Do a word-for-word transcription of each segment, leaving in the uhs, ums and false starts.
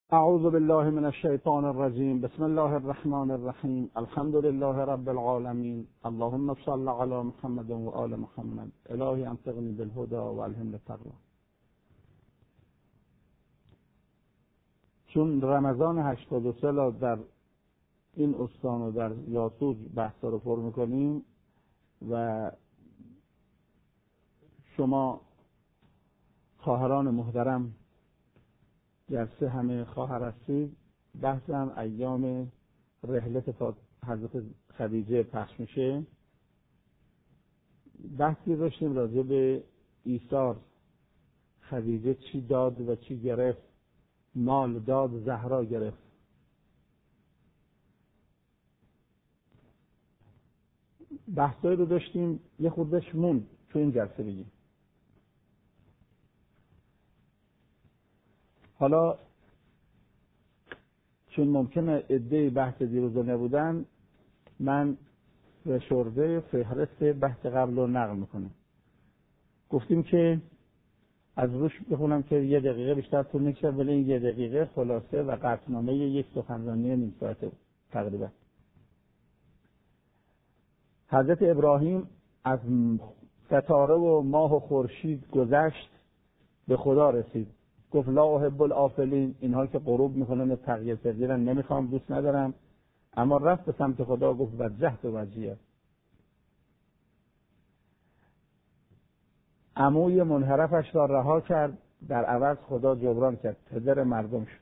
اعوذ بالله من الشیطان الرجیم. بسم الله الرحمن الرحیم. الحمد لله رب العالمین. اللهم صل علی محمد و آل محمد. الهی انطقنی بالهدى و الهمنی التقوی. چون رمضان هشتاد و سه را در این استان و در یاسوج بحثا رو پر میکنیم و شما خواهران محترم جلسه همه خواهر هستید، بحثم ایام رحلت حضرت خدیجه پخش میشه. بحثی داشتیم راجع به ایثار. خدیجه چی داد و چی گرفت؟ مال داد، زهرا گرفت. بحثایی رو داشتیم، یه خوردش مون تو این جلسه بگیم. حالا چون ممکنه عده‌ای بحث دیروزا نبودن، من فشرده فهرست بحث قبل رو نقل میکنم. گفتیم که از روش بخونم که یه دقیقه بیشتر طول نکشه، ولی این یه دقیقه خلاصه و قطعنامه یک سخنرانی نیم ساعته تقریبا. حضرت ابراهیم از ستاره و ماه و خورشید گذشت، به خدا رسید. گفت لا احب الافلین، اینها که غروب میکنن تغییر پذیرن نمیخوام، دوست ندارم. اما رفت به سمت خدا، گفت وجهت وجهیه. عموی منحرفش را رها کرد، در عوض خدا جبران کرد، پدر مردم شد.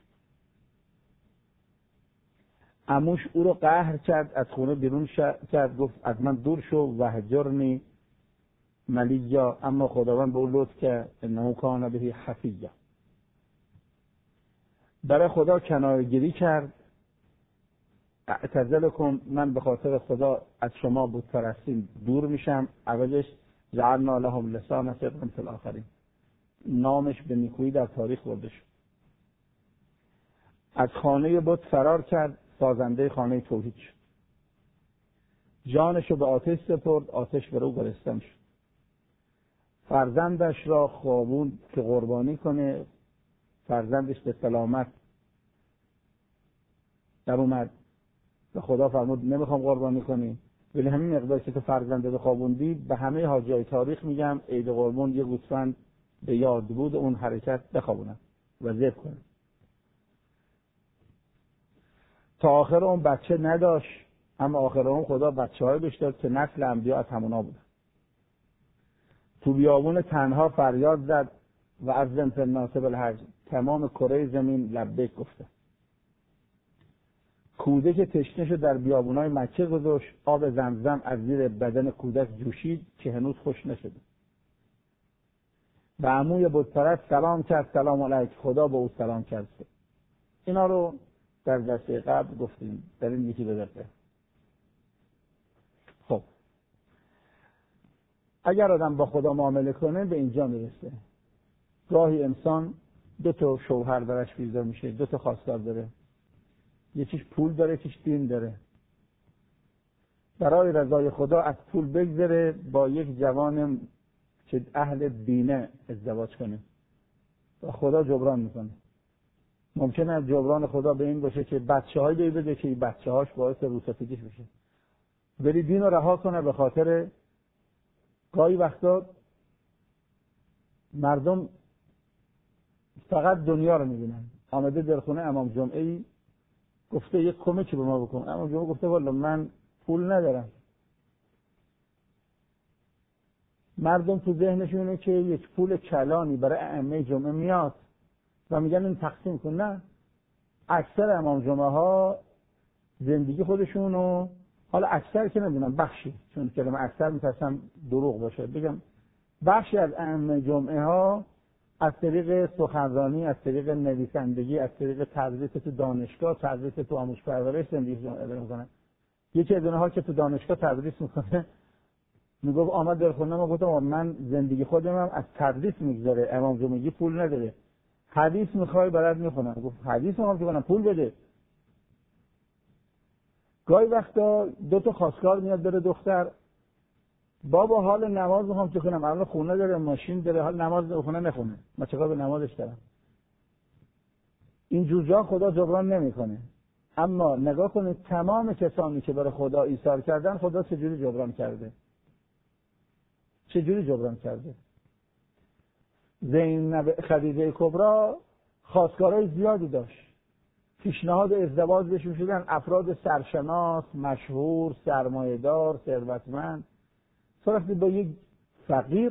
عموش او رو قهر کرد، از خونه بیرون کرد، گفت از من دور شو وهجرنی ملیا. اما خداوند به او لطف کرد، انه کان به حفیظ. برای خدا کناره‌گیری کرد. اعتزلکم، من به خاطر خدا از شما بت پرستی دور میشم. اولش جعلنا لهم لسان صدق فی الاخرین، نامش به نیکویی در تاریخ برده شد. از خانه بت فرار کرد، سازنده خانه توحید شد. جانش رو به آتش سپرد، آتش بر او گلستان شد. فرزندش را خوابوند که قربانی کنه، فرزندش به سلامت در اومد و خدا فرمود نمیخوام قربانی کنی، ولی همین مقدار که تو فرزنده به خوابوندی، به همه حاجیای تاریخ میگم عید قربان یه گوسفند به یاد بود اون حرکت بخوابونن و ذبح کنن. تا آخر اون بچه نداشت، اما آخر اون خدا بچه های بهش داد که نسل انبیا از همونا بودن. تو بیابون تنها فریاد زد و از زن فی الناس بالحج، تمام کره زمین لبیک گفته. کودک تشنه شد، در بیابونای مکه گذاشت، آب زمزم از زیر بدن کودک جوشید که هنوز خوش نشده. به عموی بت پرست سلام کرد، سلام علیک، خدا به او سلام کرد. اینا رو در جلسه قبل گفتیم، در این یکی بدرده. خب اگر آدم با خدا معامله کنه به اینجا میرسه. گاهی انسان دو تا شوهر درش پیدا میشه، دو تا خواستار داره، یکیش پول داره، یکیش دین داره. برای رضای خدا از پول بگذره، با یک جوان که اهل دینه ازدواج کنه و خدا جبران میکنه. ممکنه از جبران خدا به این باشه که بچه هایی بده که این بچه هاش باعث روستگیش بشه، ولی دین رو رها کنه. به خاطر گاهی وقتا مردم فقط دنیا رو میبینن. آمده در خونه امام جمعه‌ای گفته یک کمکی به ما بکن. امام جمعه گفته والا من پول ندارم. مردم تو ذهنشونه که یک پول کلانی برای ائمه جمعه میاد و میگن این تقسیم کن. نه، اکثر امام جمعه ها زندگی خودشونو، حالا اکثر که نمیدونم، بخشی، چون کلمه اکثر میترسم دروغ باشه بگم، بخشی از ائمه جمعه ها از طریق سخنرانی، از طریق نویسندگی، از طریق تدریس تو دانشگاه، تدریس تو آموزش پرورش زندگی میکنن. یکی از اونها که تو دانشگاه تدریس میکنه میگفت آمد در خونه ما، گفتم من زندگی خودم از تدریس میگذره، امام جمعه پول نداره، حدیث میخوای برات میخونم. گفت حدیث میخوام که کنم، پول بده. گاهی وقتا دو تا خواستگار میاد داره دختر، بابا حال نماز میخوام چه کنم، الان خونه داره، ماشین داره، حال نماز خونه نخونه، من چیکار به نمازش دارم؟ این جوجه خدا جبران نمیکنه. اما نگاه کنید تمام کسانی که برای خدا ایثار کردن خدا چجوری جبران کرده، چجوری جبران کرده. زینب خدیجه کبرا خواستگارای زیادی داشت، پیشنهاد ازدواج بهشون شدن افراد سرشناس، مشهور، سرمایه‌دار، ثروتمند. صرفی با یک فقیر،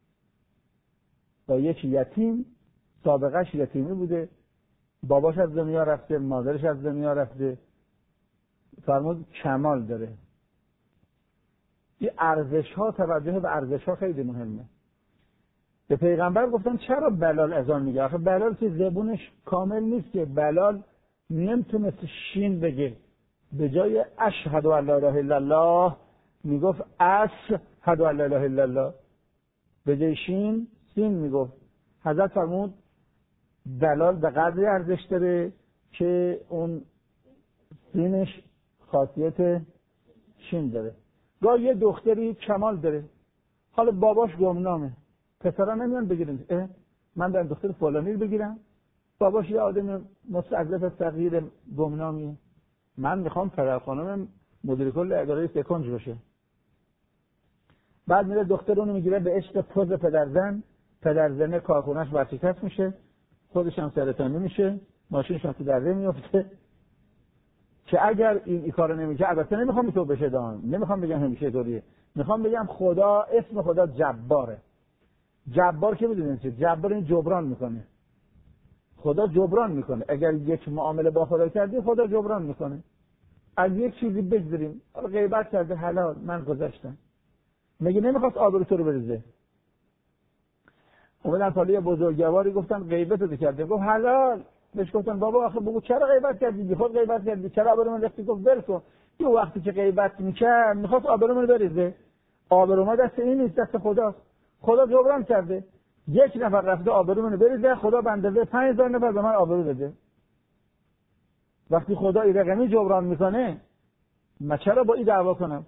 با یک یتیم، سابقش یتیمی بوده، باباش از دنیا رفته، مادرش از دنیا رفته، فرمود کمال داره. این ارزش ها، توجه به ارزش ها خیلی مهمه. به پیغمبر گفتن چرا بلال اذان میگه؟ آخه بلال که زبونش کامل نیست که، بلال نمیتونست شین بگه، به جای اشهد ان لا اله الا الله میگفت اشهد ان لا اله الا الله، به جای شین سین میگفت. حضرت فرمود بلال به قدری ارزش داره که اون سینش خاصیت شین داره. گاه یه دختری کمال داره، حالا باباش گمنامه، پسرا نمیان بگیرن اه من برم دختر فلانی رو بگیرم، باباش یه آدم مستعجل فقیر گمنامیه، من میخوام پدر خانم مدیر کل اداره سکنج باشه. بعد میره دختر اونو میگیره به عشق پوز پدرزن، پدرزنه کارخونه‌اش ورشکست میشه، خودش هم سرطانی میشه، ماشینش هم تو دره میفته. که اگر این ای کارو نمیکنه، البته نمیخوام تو بشه دان، نمیخوام بگم همیشه طوریه، میخوام بگم خدا اسم خدا جباره. جبار که میدونید چه؟ جبار این جبران میکنه. خدا جبران میکنه. اگر یک معامله با خدا کردی خدا جبران میکنه. از یک چیزی بگذاریم، غیبت کرده حلال، من گذاشتم. میگه نمیخواست آبرو تو رو بریزه. اومدن پالی بزرگواری گفتن غیبت رو کرده، گفت حلال. بهش گفتن بابا آخه بگو چرا غیبت کردی؟ بی خود غیبت کردی، چرا آبرو من رفتی؟ گفت ول کن. یه وقتی که غیبت میکرد میخواست آبرو من بریزه. آبرو ما دست این نیست، دست خداست. خدا جبران کرده. یک نفر رفته آبرو منو بریزه، خدا به اندازه پنج هزار نفر به من آبرو داده. وقتی خدا این رقمی جبران میکنه، من چرا با این دعوا کنم؟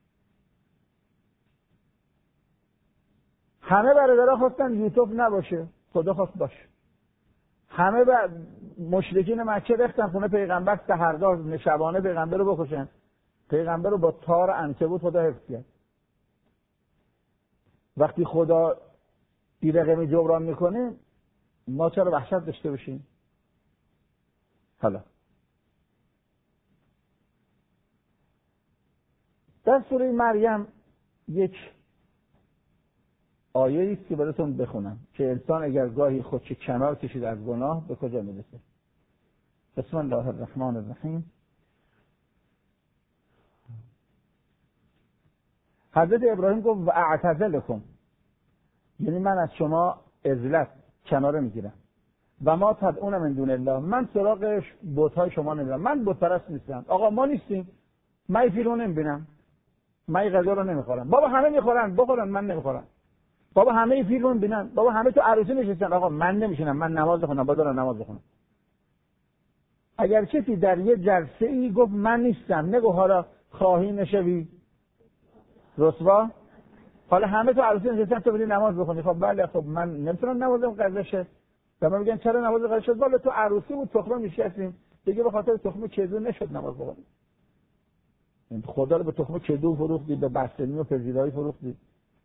همه برادرها خواستن یوسف نباشه، خدا خواست باشه. همه بر مشرکین مکه رفتن خونه پیغمبر سحرگاه شبانه پیغمبر رو بکشن. پیغمبر رو با تار عنکبوت خدا حفظ کرد. وقتی خدا این رقمی جبران میکنه، ما چرا وحشت داشته باشیم؟ حالا در سوره مریم یک آیه است که براتون بخونم که انسان اگر گاهی خودش کنار کشید از گناه به کجا میرسه. بسم الله الرحمن الرحیم. حضرت ابراهیم گفت و اعتزلکم، یعنی من از شما عزلت کناره میگیرم. و ما تدعون من دون الله، من سراغ بت‌های شما نمیرم، من بت پرست نیستم. آقا ما نیستیم، من این فیلمو نمیبینم، من این غذا رو نمیخورم. بابا همه میخورن، بخورن، من نمیخورم. بابا همه این فیلمو میبینن، بابا همه تو عروسی نشستن، آقا من نمیشینم، من نماز بخونم، با دارم نماز بخونم. اگر کسی در یه جلسه ای گفت من نیستم، نگو حالا خواهی نشوی رسوا. حالا همه تو عروسی نشستن تو بری نماز بخونی، خب بله، خب من نمیتونم نمازم قضا شه. به من میگن چرا نماز قضا شد؟ والا تو عروسی بود تخمه میشستیم، دیگه به خاطر تخمه کدو نشد نماز بخونی. خدا رو به تخمه کدو فروختی، به بستنی و پذیرایی فروختی.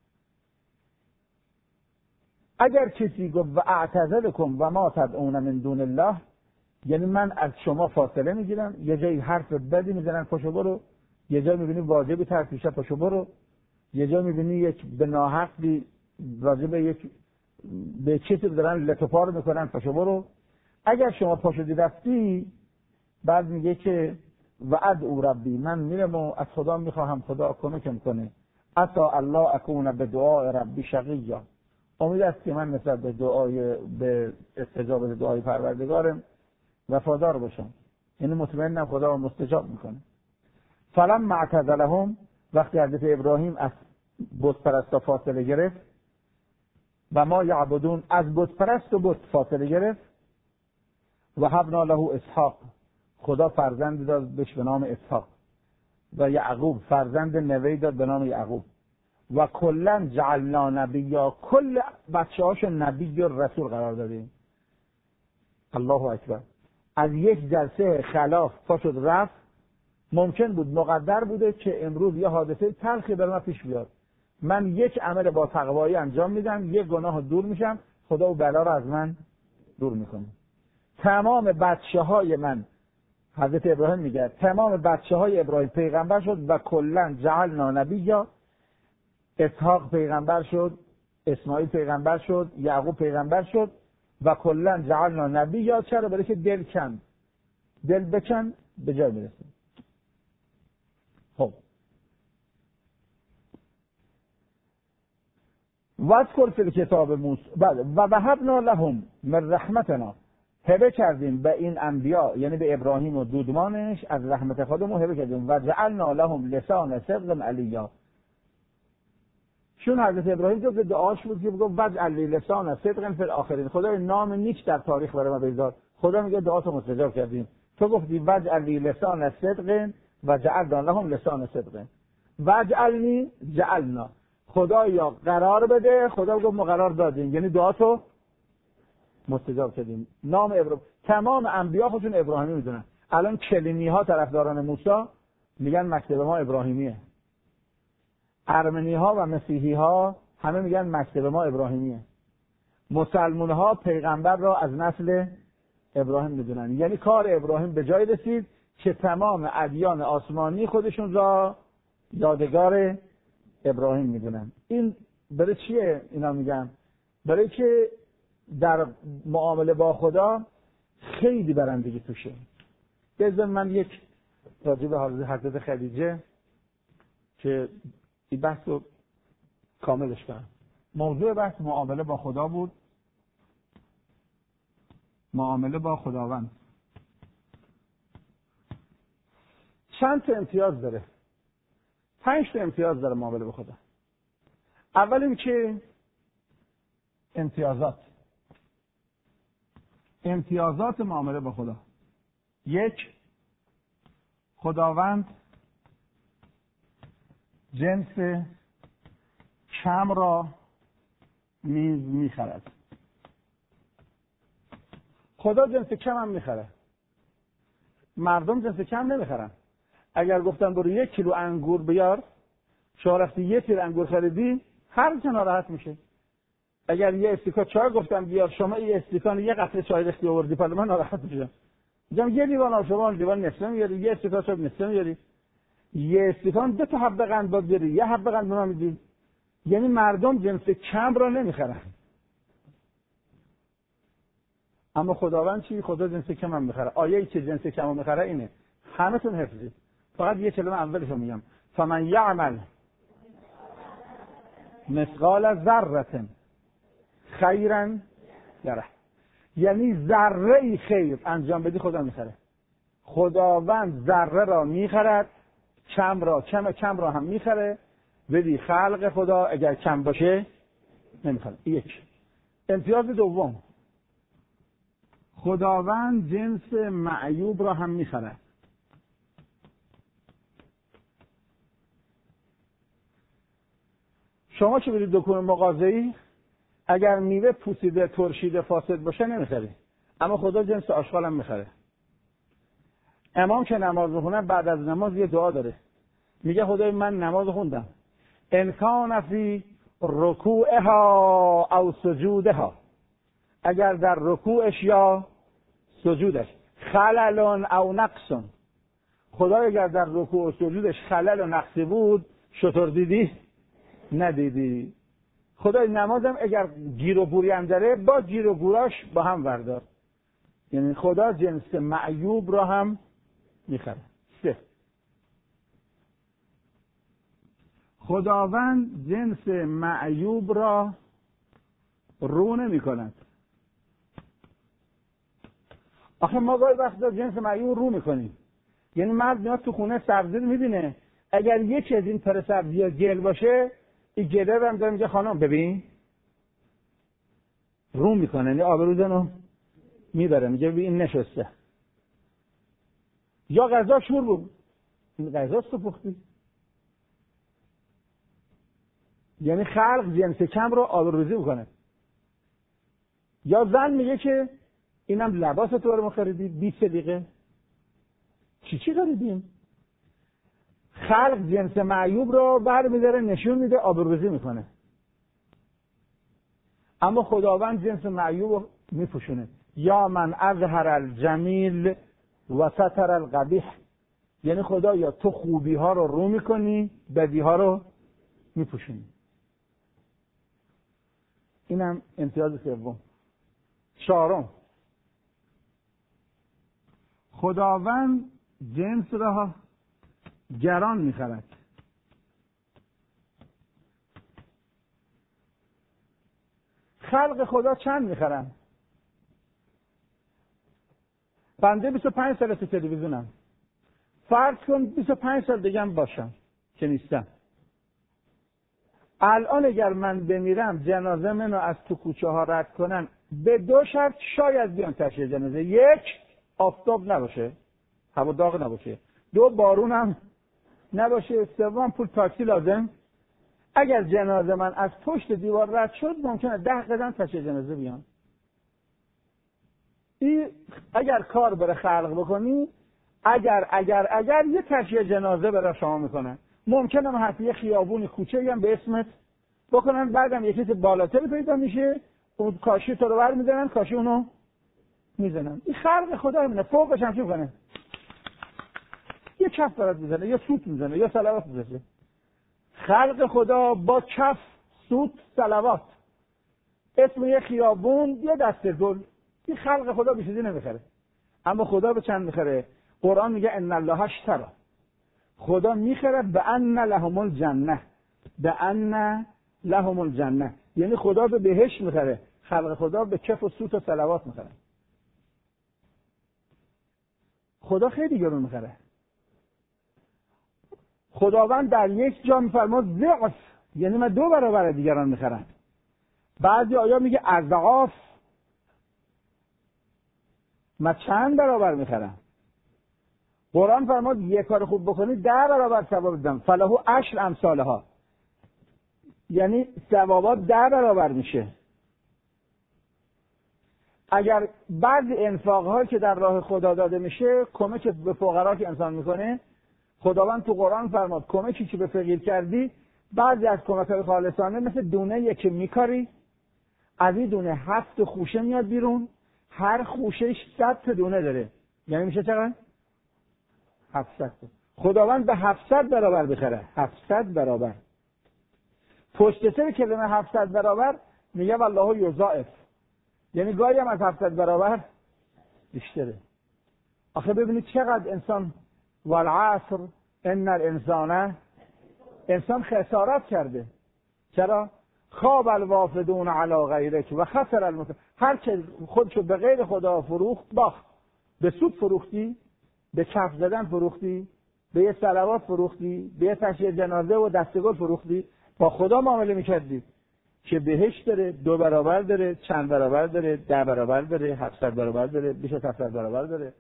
اگر کسی گفت و اعتزلکم و ما تدعون من دون الله، یعنی من از شما فاصله میگیرم، یه جایی حرف بدی میزنن پاشو برو، یه جایی میبینی واجبی ترفیشه پاشو برو، یه جا میبینی یک به ناحقی راجع به یک به چیزی دارن لطفار میکنن پاشو برو. اگر شما پاشو دی رفتی، بعد میگه که وعد او ربی، من میرم و از خدا میخواهم خدا کمکم کنه، عطا الله اکون به دعای ربی شقیا، امید است که من نسبت به دعای به استجابت دعای پروردگارم وفادار باشم، یعنی مطمئنم خدا مستجاب میکنه. فلما اعتزلهم، وقتی حضرت ابراهیم از بت پرستا فاصله گرفت، و ما یعبدون، از بت پرست و بت فاصله گرفت، و هبنا له اسحاق، خدا فرزند داد بهش به نام اسحاق، و یعقوب فرزند نوی داد به نام یعقوب، و کلا جعلنا نبیا، کل بچه‌هاش نبی و رسول قرار دادیم. الله اکبر. از یک جلسه خلاف پا شد رفت، ممکن بود مقدر بوده که امروز یه حادثه تلخی بر من پیش بیاد، من یک عمل با تقوایی انجام میدم، یک گناه دور میشم، خدا و بلا رو از من دور میکنه. تمام بچه های من، حضرت ابراهیم میگه، تمام بچه های ابراهیم پیغمبر شد و کلن جعلنا نبیا. اسحاق پیغمبر شد، اسماعیل پیغمبر شد، یعقوب پیغمبر شد و کلن جعلنا نبیا. چرا؟ برای که دل کن، دل بکن به جای میرسه. خب واذکر فی الکتاب موسی، بله، و وهبنا لهم من رحمتنا، هبه کردیم به این انبیا، یعنی به ابراهیم و دودمانش از رحمت خودمون هبه کردیم. و جعلنا لهم لسان صدق علیا، چون حضرت ابراهیم جز دعاش بود که بگو وجعل لی لسان صدق فی الاخرین، خدای نام نیک در تاریخ برای ما بذار. خدا میگه دعاتو مستجاب کردیم، تو گفتی وجعل لی لسان صدق و جعلنا لهم لسان صدق. وجعلنی جعلنا، خدا یا قرار بده، خدا گفت ما قرار دادیم، یعنی دعاتو مستجاب کردیم. نام ابراهیم، تمام انبیا خودشون ابراهیمی میدونن. الان کلینی ها طرفداران موسی میگن مکتب ما ابراهیمیه، ارمنی ها و مسیحی ها همه میگن مکتب ما ابراهیمیه، مسلمان ها پیغمبر را از نسل ابراهیم میدونن. یعنی کار ابراهیم به جای رسید که تمام ادیان آسمانی خودشون را یادگار ابراهیم میدونن. این برای چیه اینا میگن؟ برای که در معامله با خدا خیلی برندگی توشه. بذار من یک راجع به حضرت خدیجه که این بحث رو کاملش کنم. موضوع بحث معامله با خدا بود، معامله با خداوند. چند تا امتیاز داره؟ پنج تا امتیاز داره معامله با خدا. اول این که امتیازات امتیازات معامله با خدا. یک، خداوند جنس کم را نیز میخرد. خدا جنس کم هم میخره، مردم جنس کم نمیخرن. اگر گفتن برو یک کیلو انگور بیار، شما رفتی یک کیلو انگور خریدی، هر جا ناراحت میشه. اگر یه استیکان چای گفتم بیار، شما یه استیکان یه قطره چای رختی آوردی، پس من ناراحت میشم. میگم یه لیوان آب شما لیوان نصف میاری، یه استیکان چای نصف میاری، یه استیکان دو تا حبه قند باید بیاری، یه حبه قند به من میدی. یعنی مردم جنس کم را نمیخرن. اما خداوند چی؟ خدا جنس کم هم میخره. آیه‌ای که جنس کم هم میخره اینه، همتون حفظید. فقط یه کلمه اولش رو میگم، فمن یعمل مثقال ذره خیرا یره. یعنی ذره خیر انجام بدی خدا میخره. خداوند ذره را میخرد، کم را کم کم را هم میخره. بدی خلق خدا اگر کم باشه نمیخره. یک. امتیاز دوم، خداوند جنس معیوب را هم میخره. شما که برید دکون مغازه‌ای، اگر میوه پوسیده ترشیده فاسد باشه نمیخری، اما خدا جنس آشغال هم میخره. امام که نماز میخونه بعد از نماز یه دعا داره، میگه خدای من نماز خوندم، ان کان فی رکوعها او سجودها، اگر در رکوعش یا سجودش خلل او نقص، خدا اگر در رکوع و سجودش خلل و نقصی بود شطور دیدی؟ ندیدی. خدای نمازم اگر گیر و گوری هم داره با گیر و گوراش با هم وردار. یعنی خدا جنس معیوب را هم میخره. سه، خداوند جنس معیوب را رو نمی کند. آخه ما گاهی وقتا جنس معیوب رو میکنیم. یعنی مرد میاد تو خونه سبزی میبینه، اگر یکی از این تر سبزی ها گل باشه، این گله رو هم داره میگه خانم ببین، رو میکنه، یعنی آبروزنو میبره، میگه ببین این نشسته. یا غذا شور بود، این غذاست تو پختی. یعنی خلق جنس کم رو آبروزی میکنه. یا زن میگه که اینم لباس تو رو خریدی بیست دقیقه. چی چی خریدیم؟ خلق جنس معیوب رو برمی‌داره نشون میده، آبروریزی میکنه. اما خداوند جنس معیوب رو میپوشونه. یا من اظهر الجمیل و ستر القبیح، یعنی خدا یا تو خوبی ها رو رو میکنی، بدی ها رو میپوشونی. اینم امتیاز سوم. چهارم، خداوند جنس را گران میخرد. خلق خدا چند میخرن؟ بنده بیست و پنج سال تو تلویزیونم، فرض کن بیست و پنج سال دیگه هم باشم که نیستم. الان اگر من بمیرم جنازه منو از تو کوچه ها رد کنن، به دو شرط شاید بیان تشییع جنازه: یک، آفتاب نباشه، هوا داغ نباشه; دو، بارون هم نباشه; سوم، پول تاکسی لازم. اگر جنازه من از پشت دیوار رد شد ممکنه ده قدم تشییع جنازه بیان. این اگر کار بره خلق بکنی، اگر اگر اگر یه تشییع جنازه برای شما میکنن، ممکنه هم حتی یه خیابون کوچه‌ای هم به اسمت بکنن، بعدم یه چیز بالاتر پیدا میشه، اون کاشی تو رو بر میدارن، کاشی اونو میزنن. این خلق خدا همینه. فوقش هم چی میکنه؟ یه کف برات میزنه، یا سوت میزنه، یا صلوات میزنه. خلق خدا با کف، سوت، صلوات، اسم یه خیابون، یه دسته گل. این خلق خدا به چیزی نمیخره. اما خدا به چند میخره؟ قرآن میگه ان الله اشتری، خدا میخره به ان لهم الجنه، به ان لهم الجنه، یعنی خدا به بهشت میخره. خلق خدا به کف و سوت و صلوات میخره. خدا خیلی گرون میخره. خداوند در یک جا میفرماد ضعف، یعنی من دو برابر دیگران میخرم. بعضی آیا میگه اضعاف، من چند برابر میخرم. قرآن فرماد یک کار خوب بکنی ده برابر ثواب میدم، فله عشر امثالها، یعنی ثوابات ده برابر میشه. اگر بعضی انفاق‌هایی که در راه خدا داده میشه، کمک به فقرا که انسان میکنه، خداوند تو قرآن فرماد کمکی که به فقیر کردی، بعضی از کمک‌های خالصانه مثل دونه که میکاری، از این دونه هفت خوشه میاد بیرون، هر خوشهش صد تا دونه داره، یعنی میشه چقدر؟ هفتصد. خداوند به هفتصد برابر بخره. هفتصد برابر. پشت سر کلمه هفتصد برابر میگه والله یضاعف، یعنی گاهی هم از هفتصد برابر بیشتره. آخه ببینید چقدر انسان، والعصر ان الانسان، انسان خسارت کرده. چرا؟ خواب الوافدون علی غیرک و خسر المت، هر که خودشو به غیر خدا فروخت باخت. به سود فروختی، به کف زدن فروختی، به یه صلوات فروختی، به یه تشییع جنازه و دستگل فروختی. با خدا معامله میکردی که بهشت داره، دو برابر داره، چند برابر داره، ده برابر داره، هفتصد برابر داره، بیش از هفتصد برابر داره.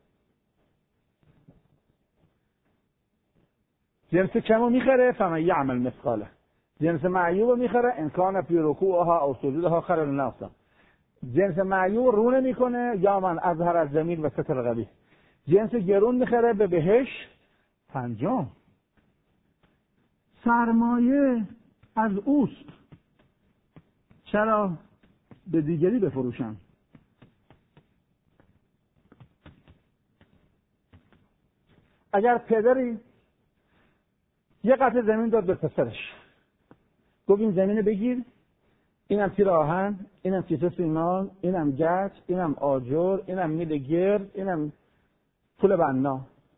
جنس کمو میخره فمن یعمل مثقاله، جنس معیوب میخره ان کان فی رکوعها او سجودها خیر الناس. جنس معیوب رو نمیکنه، یا من اظهر الجمیل و ستر القبیح. جنس گرون میخره به بهشت. پنجم، سرمایه از اوست، چرا به دیگری بفروشم؟ اگر پدری یه قطعه زمین داد به پسرش، گفت این زمینه بگیر، اینم تیر آهن، اینم کیسه سیمان، اینم گچ، اینم آجر، اینم میل گرد، اینم پول بنا.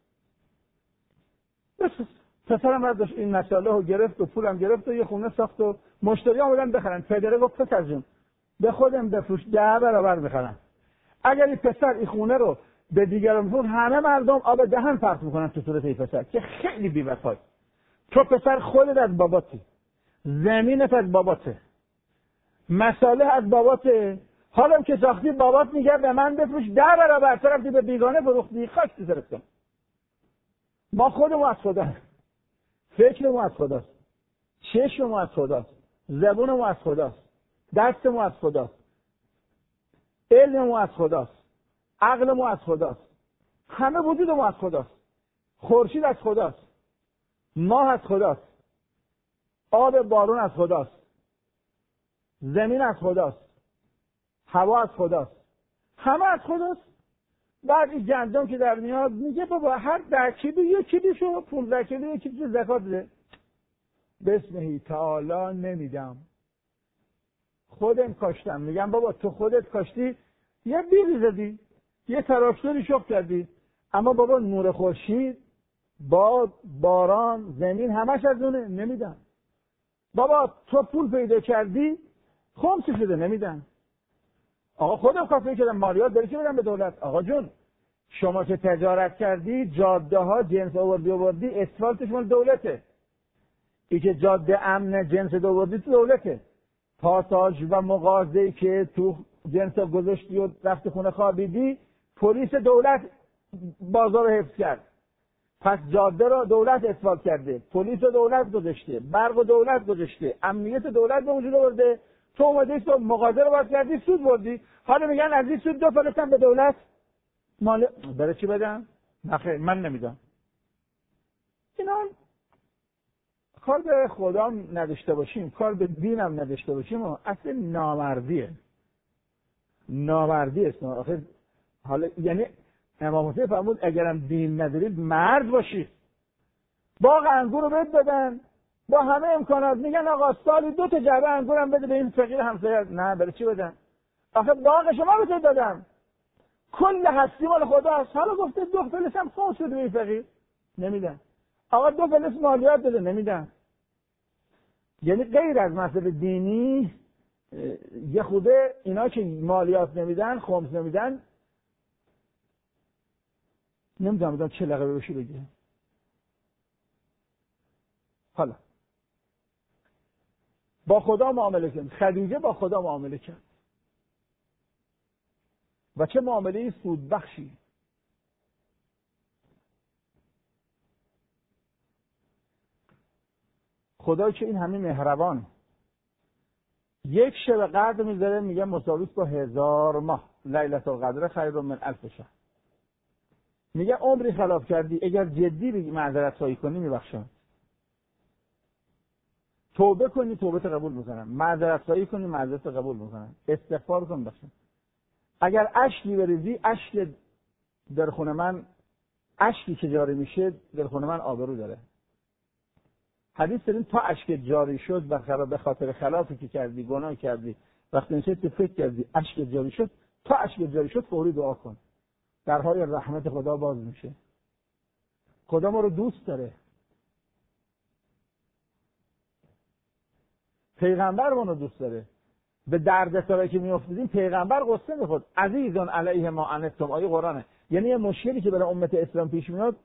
بس پسرم برداشت این مساله رو گرفت و پولم گرفت و یه خونه ساخت و مشتری ها بودن بخرن. پدره گفت پسر جون به خودم بفروش، ده برابر بخرن. اگر این پسر این خونه رو به دیگران بفروش، همه مردم آب دهن پرت میکنن تو صورت این پسر که خیلی بی‌وفاست. تو پسر خودت از باباتی، زمینت از باباته، مساله از باباته، حالا که ساختی بابات میگه به من بفروش ده برابر، تو رفتی به بیگانه فروختی، خاک تو سرت. ما خودمون از خدا، فکرمون از خداست، چشممون از خداست، زبونمون از خداست، دستمون از خداست، علممون از خداست، عقل ما از خداست، همه وجود ما از خداست، خورشید از خداست، ماه از خداست، آب بارون از خداست، زمین از خداست، هوا از خداست، همه از خداست. بعد این گندم که در میاد میگه بابا هر درکیبی یکی بیشو پول درکیبی یکی بیشو زکات بده. بسمهی تعالی نمیدم، خودم کاشتم. میگم بابا تو خودت کاشتی، یه بیل زدی، یه تراکتوری شخ کردی، اما بابا نور خورشید، باد، باران، زمین همش از اونه، نمیدن. بابا تو پول پیدا کردی، خمسی شده، نمیدن. آقا خودم کافی کردم مالیات بری که بدم به دولت. آقا جون شما که تجارت کردی، جاده ها جنس آوردی آوردی، اسفالتش مال دولته. ای که جاده امن جنس آوردی تو دولته. پاساژ و مغازه‌ای که تو جنس گذاشتی و رفت خونه خوابیدی، پلیس دولت بازار رو حفظ کرد. پس جاده رو دولت اسفالت کرده، پلیس رو دولت گذاشته، برق رو دولت گذاشته، امنیت دولت به وجود آورده. تو اومدی تو مغازه رو باز کردی، سود بردی. حالا میگن از این سود دو فلسطین به دولت مال برای چی بدم؟ نخیر من نمیدم. اینا کار به خدا نداشته باشیم، کار به دینم نداشته باشیم و اصل نامردیه. نامردی است. آخه حالا یعنی امام حسین فرمود اگرم دین ندارید مرد باشید. باغ انگور رو بهت بدن با همه امکانات، میگن آقا سالی دو تا جعبه انگورم بده به این فقیر همسایه. نه برای چی بدن؟ آخه باغ شما بهت دادم، کل هستی مال خداست. حالا گفته دو فلس هم خون شده به این فقیر، نمیدن. آقا دو فلس مالیات بده، نمیدن. یعنی غیر از مسئله دینی یه خوده اینا که مالیات نمیدن، خمس نمیدن، نمیدونم بدن چه لقبه بشی بگه. حالا با خدا معامله کرد. خدیجه با خدا معامله کرد و چه معامله سود بخشی. خدا که این همه مهربان، یک شب قدر میذاره میگه مساویس با هزار ماه. لیلة القدر خیر من الف شهر. میگه عمری خلاف کردی، اگر جدی بگی معذرت خواهی کنی میبخشم. توبه کنی توبه قبول میکنم، معذرت خواهی کنی معذرت قبول میکنم، استغفار کن بخشم. اگر اشکی بریزی، اشک در خونه من، اشکی که جاری میشه در خونه من آبرو داره. حدیث داریم تا اشک جاری شد و به خاطر خلافی که کردی، گناه کردی، وقتی نشستی فکر کردی اشک جاری شد، تا اشک جاری شد فوری دعا کن، درهای رحمت خدا باز میشه. خدا ما رو دوست داره. پیغمبر ما رو دوست داره. به درد سرایی که میافتادیم پیغمبر قصه میخورد. عزیزان علیه ما عنتم، آیه قرآنه. یعنی یه مشکلی که برای امت اسلام پیش میاد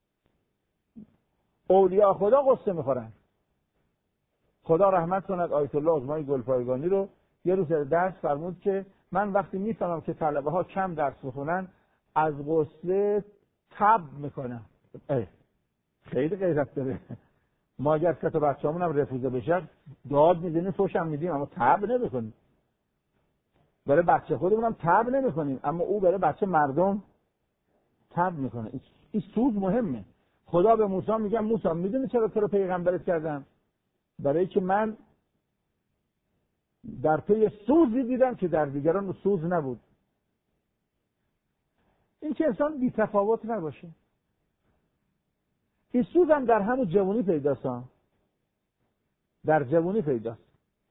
اولیاء خدا قصه میخورن. خدا رحمت کند آیت الله عظمای گلپایگانی رو یه روز درس فرمود که من وقتی میفهمم که طلبه ها کم درس بخونن از غصه تب میکنم. ای خیلی غیرت داره. ما اگر سه تا بچه‌مون هم رفوزه بشه داد میزنیم، فوش هم میدیم، اما تب نمیکنیم. برای بچه خودمون هم تب نمیکنیم، اما او برای بچه مردم تب میکنه. این سوز مهمه. خدا به موسی میگه موسی میدونی چرا تو رو پیغمبرت کردم؟ برای که من در پی سوزی دیدم که در دیگران سوز نبود. این که انسان بی تفاوت نباشه. این سوز هم در همون جوانی پیداست. در جوانی پیداست.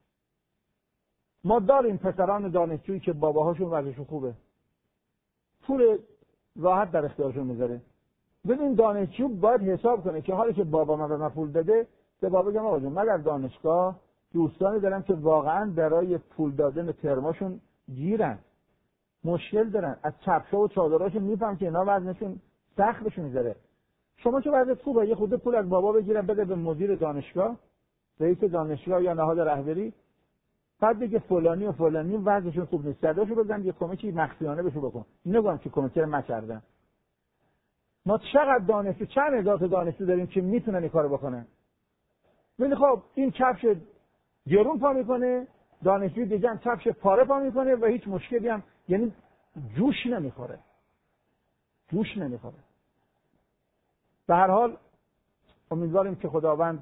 ما داریم پسران دانشجویی که باباهاشون وضعشون خوبه، پول راحت در اختیارشون میذاره. ببین دانشجو باید حساب کنه که حالی که بابا من به من پول داده، به بابا بگم آقا جون من در دانشگاه دوستانی دارم که واقعا برای پول دادن ترماشون گیرن، مشکل دارن، از چپشا و چادراشون میفهم که اینا وزنشون سخت بهشون میذاره. شما چه وضعیت خوبه، یه خود پول از بابا بگیرن بده به مدیر دانشگاه، رئیس دانشگاه یا نهاد رهبری، بعد بگه فلانی و فلانی وضعشون خوب نیست، صداشو بزن یه کمکی مخفیانه بهشون بکن. نگم که کمک ما کردن. ما چقدر دانشجو، چند هزار تا دانشجو داریم که میتونن این کارو بکنن. ولی خب این کفش گرون پا میکنه، دانشجوی دیگه هم کفش پاره پا میکنه و هیچ مشکلی هم یعنی جوش نمیخوره. گوش نمیخوره. به هر حال امیدواریم که خداوند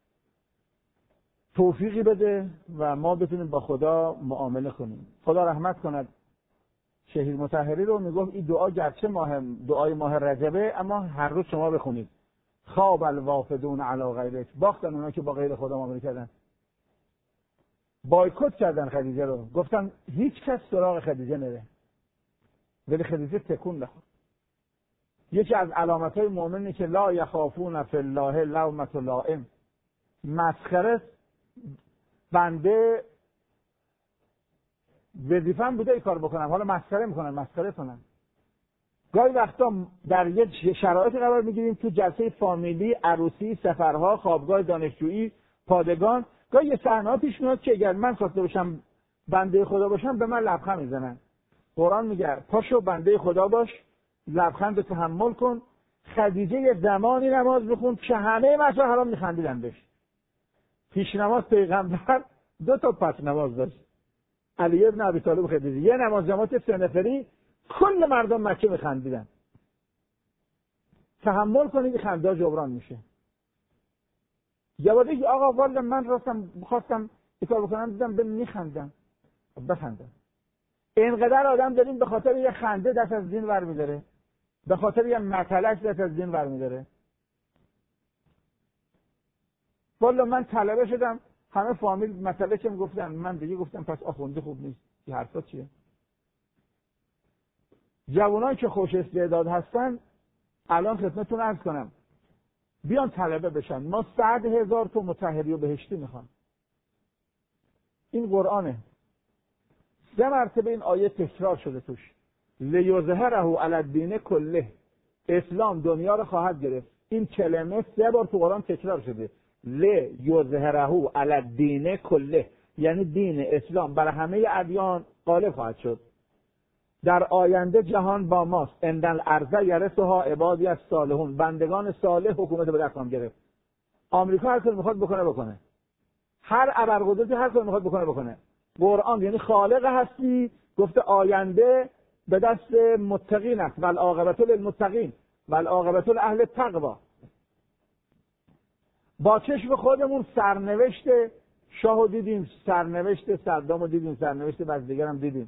توفیقی بده و ما بتونیم با خدا معامله کنیم. خدا رحمت کند شهید مطهری رو، میگفت این دعا گرچه ماه دعای ماه رجبه اما هر روز شما بخونید. خواب الوافدون علی غیرک، باختن اونا که با غیر خدا معامله کردن، بایکوت کردن خدیجه رو، گفتن هیچ کس سراغ خدیجه نره، ولی خدیجه تکون نخورد. یکی از علامت‌های مؤمنی که لا یخافون فی الله لومة لائم، مسخره بنده وظیفه‌ام بوده این کار بکنم، حالا مسخره میکنن، مسخره کنن. گاهی وقتا در یک شرایطی قرار میگیریم تو جلسه فامیلی، عروسی، سفرها، خوابگاه دانشجویی، پادگان، گاهی یه صحنه پیش میاد که اگر من خواسته باشم بنده خدا باشم به من لبخند میزنن. قرآن میگه پاشو بنده خدا باش، لبخند رو تحمل کن. خدیجه یه زمانی نماز بخوند که همه مسائل حرام میخندیدن بهش. پیش نماز پیغمبر دو تا پس نماز داشت، علی ابن ابی طالب خدیجه، یه نماز جماعت سه نفری کل مردم مکه میخندیدن. تحمل کنید خنده جبران میشه. یا بگی آقا والا من راستم خواستم این کار بکنم دیدم به میخندم، بخندم. اینقدر آدم داریم به خاطر یه خنده دست از دین ور میداره، به خاطر یه مطلق دست از دین ور میداره. والا من طلبه شدم، همه فامیل مسئله که میگفتن، من دیگه گفتم پس آخونده خوب نیست. این حرفا چیه؟ جوانایی که خوش استعداد هستن الان خدمتتون عرض کنم بیان طلبه بشن. ما صد هزار تا مطهری و بهشتی میخوان. این قرآنه، سه مرتبه این آیه تکرار شده توش. لیظهره علی الدین کله، اسلام دنیا رو خواهد گرفت. این کلمه سه بار تو قرآن تکرار شده. لیظهره علی الدین کله، یعنی دین اسلام برای همه ادیان غالب خواهد شد. در آینده جهان با ماست. اندل ارض یرثها عبادی الصالحون، بندگان صالح حکومت به دست خواهند گرفت. آمریکا هر کاری میخواد بکنه بکنه، هر ابرقدرتی هر کاری میخواد بکنه بکنه. قرآن یعنی خالق هستی گفته آینده به دست متقین است، والعاقبة للمتقین والعاقبة لأهل التقوی. با چشم خودمون سرنوشت شاهو دیدیم، سرنوشت صدامو دیدیم، سرنوشت بعضی هم دیدیم.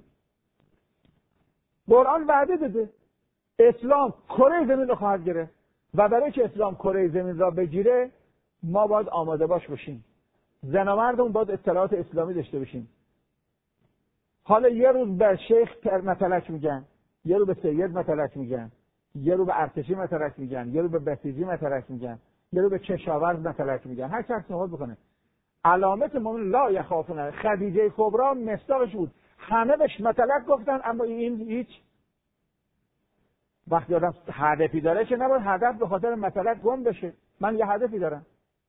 قرآن وعده داده اسلام کره زمین رو خواهد گرفت و برای که اسلام کره زمین را بگیره ما باید آماده باش باشیم. زن و مردمون باید اطلاعات اسلامی داشته باشیم. حالا یه روز به شیخ متلک میگن، یه رو به سید متلک میگن، یه رو به ارتشی متلک میگن، یه رو به بسیجی متلک میگن، یه رو به کشاورز متلک میگن. هر کس نهاد بکنه. علامت مومن لا یخافون. خدیجه کبرا مصداقش بود، همه بهش متلک گفتن اما این هیچ. وقتی آدم هدفی داره که نباید هدف به خاطر متلک گم بشه. من یه هدفی دارم.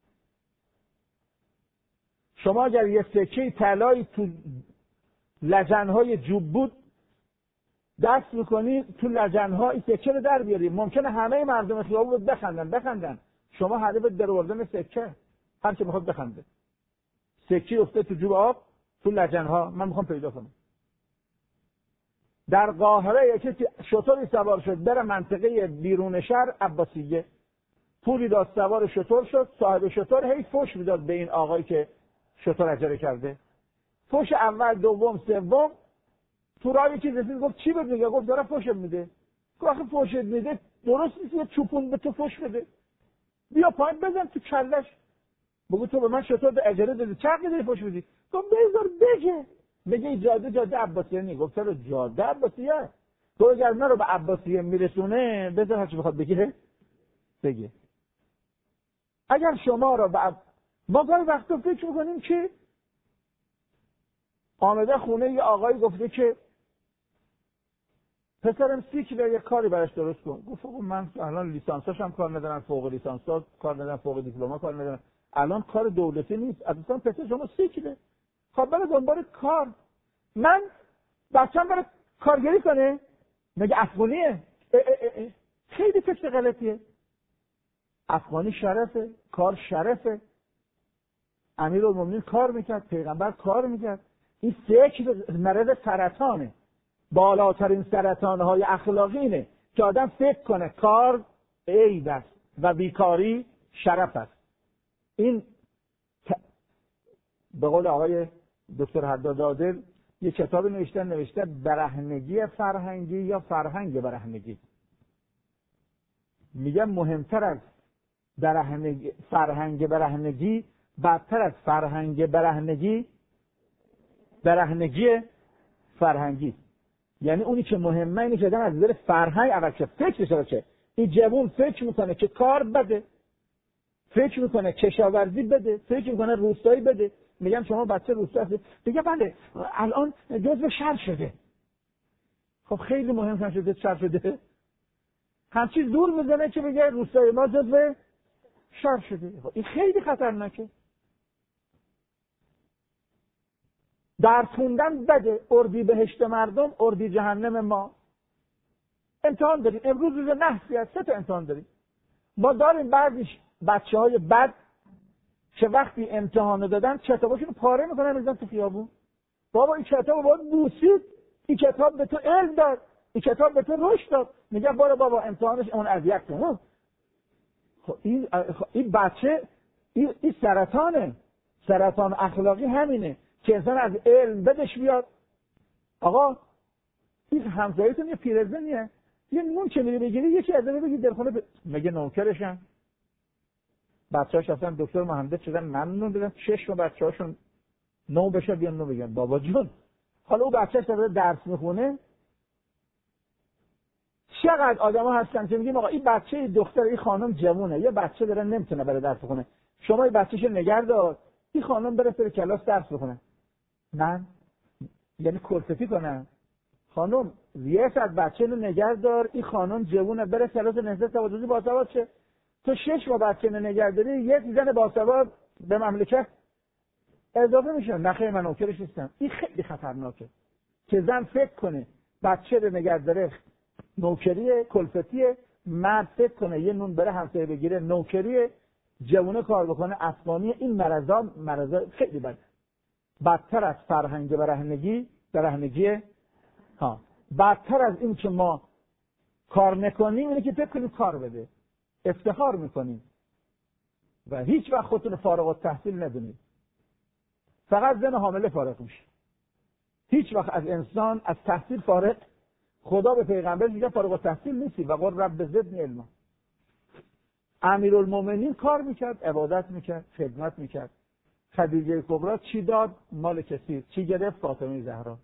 شما اگر یه سکه طلایی تو لجنهای جوب بود دست میکنی، تو لجنها این سکه رو در بیاری، ممکنه همه مردم خیابون رو بخندن بخندن شما هدفت در آوردن سکه، هر کی بخواد بخنده. سکه افته تو جوب آب تو لجنها، من میخوام پیدا کنم. در قاهره یکی شطوری سوار شد بره منطقه بیرون شهر عباسیه، پولی داد سوار شطور شد، صاحب شطور هی فوش میداد به این آقایی که شطور اجاره کرده. فوش اول دوم سوم تو راه یکی رسید گفت چی بهت میگه؟ گفت داره فوشت میده. گفت آخه فوشت میده درست نیست یه چوپون به تو فوش بده، بیا پایین بزن تو کلش بگو تو به من شطور اجاره دادی چقدر داری فوش میدی؟ گفت بذار بگه بگه این جاده جاده عباسیه نی. گفت چرا جاده عباسیه؟ تو اگر من رو به عباسیه میرسونه بذار هرچی بخواد بگه بگه. اگر شما رو به عب... ما گاهی وقتا فکر میکنیم که آمده خونه یه آقایی گفته که پسرم سیکل یه کاری براش درست کن. گفت من الان لیسانساشم کار ندارم، فوق لیسانسات کار ندارم، فوق دیپلم‌ها کار ندارم، الان کار دولتی نیست، اصلا پسر شما سیکله، خب بره دنبال کار. من بچه‌م بره کارگری کنه مگه افغانیه؟ اه اه اه. خیلی فکر غلطیه. افغانی شرفه، کار شرفه. امیرالمومنین کار میکرد، پیغمبر کار میکرد. این سیکل مرض سرطانه، بالاترین سرطانهای اخلاقی اینه که آدم فکر کنه کار عیب است و بیکاری شرف است. این ت... به قول آقای دکتر حداد عادل یه کتاب نوشتن نوشته برهنگی فرهنگی یا فرهنگ برهنگی. میگه مهمتر از برهنگی فرهنگ برهنگی بدتر از فرهنگ برهنگی برهنگی فرهنگی. یعنی اونی که مهمه اینه که آدم از نظر فرهنگ اول که فکرش باشه. این جوون فکر میکنه که کار بده، فکر میکنه کشاورزی بده، فکر میکنه روستایی بده. میگم شما بچه روستا هستید، میگه بله الان جزء شهر شده. خب خیلی مهم که جزء شهر شده. همچین دور میزنه که بگه روستای ما جزء شهر شده. خب این خیلی خطرناکه. در خوندن بده. اردی بهشت مردم، اردی جهنم ما. امتحان داریم. امروز روز نحسی هست، سه تا امتحان داریم. ما داریم بعضی بچه های بد که وقتی امتحان دادن کتاباشون پاره میکنن میذارن تو خیابون. بابا این کتاب باید بوسید، این کتاب به تو علم داد، این کتاب به تو رشد داد. میگن برو بابا امتحانش اون اذیت کن. خب این خب این بچه این, این سرطانه. سرطان اخلاقی همینه که انسان از علم بدش بیاد. آقا این همسایتون یه پیرزنیه، یه نون که میری بگیری یکی از اون بگی دلخونه ب... مگه نوکرشن؟ بچه‌هاش اصلا دکتر مهندس شدن ممنون بدن چشم بچه‌هاشون نو بشه بیان نو بگن بابا جون. حالا اون بچه‌ش داره درس میخونه. چقدر آدما هستن که میگیم آقا این بچه دختر این خانم جوونه، یه بچه داره نمیتونه بره درس بخونه، شما این بچه‌شو نگه دار این خانم بره سر کلاس درس بخونه. من یعنی کلفتی کنم خانم یه ساعت بچه رو نگه دار این خانم جوونه بره کلاس نهضت تبادلی باسواد شه. تو شش ماه بچه رو نگه داری یک زن باسواد به مملکت اضافه میشه. نخیر من نوکرش نیستم. این خیلی خطرناکه که زن فکر کنه بچه رو نگه داره نوکریه کلفتیه، مرد فکر کنه یه نون بره همسایه بگیره نوکریه، جوونه کار بکنه اسبانیه. این مرضا مرضا خیلی بده. بدتر از فرهنگ برهنگی برهنگی ها بدتر از این که ما کار نکنیم اینه که فکر کنیم کار بده، افتخار میکنیم و هیچ وقت خودتون فارغ التحصیل ندونید. فقط زن حامله فارغ میشه. هیچ وقت از انسان از تحصیل فارغ. خدا به پیغمبر میگه فارغ التحصیل نیستی و قل رب زدنی علما. امیرالمومنین کار میکرد، عبادت میکرد، خدمت میکرد. خدیجه کبرا چی داد؟ مال کسی. چی گرفت؟ فاطمه زهرا.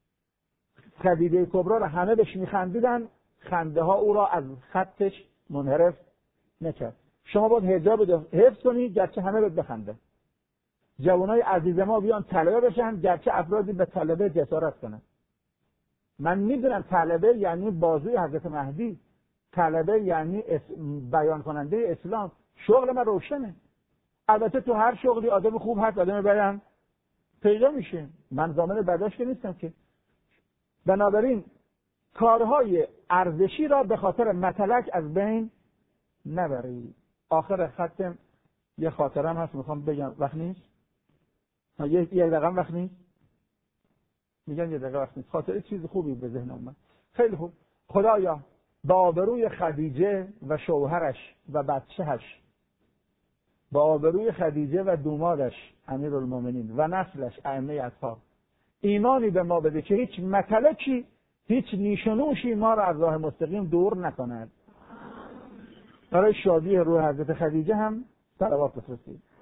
خدیجه کبرا رو همه بهش میخندیدن، خنده ها او را از خطش منحرف نکرد. شما باید حجاب حفظ کنید گرچه همه بهت بخنده. جوانای عزیز ما بیان طلبه بشن گرچه افرادی به طلبه جسارت کنن. من میدونم طلبه یعنی بازوی حضرت مهدی، طلبه یعنی اس... بیان کننده اسلام. شغل من روشنه. البته تو هر شغلی آدم خوب هست آدم بیان پیدا میشه. من ضامن بداش که نیستم که. بنابراین کارهای ارزشی را به خاطر متلک از بین نبرید. آخر ختم یه خاطرم هست میخوام بگم. وقت نیست؟ یه یه دقیقه وقت نیست؟ میگن یه دقیقه وقت نیست. خاطره چیز خوبی به ذهن اومد. خیلی خوب. خدایا با آبروی خدیجه و شوهرش و بچه‌اش، با آبروی خدیجه و دومادش امیرالمومنین و نسلش ائمه اطهار ایمانی به ما بده که هیچ متلکی هیچ نیشونوشی ما را از راه مستقیم دور نکند. برای شادی روح حضرت خدیجه هم صلوات بفرستید.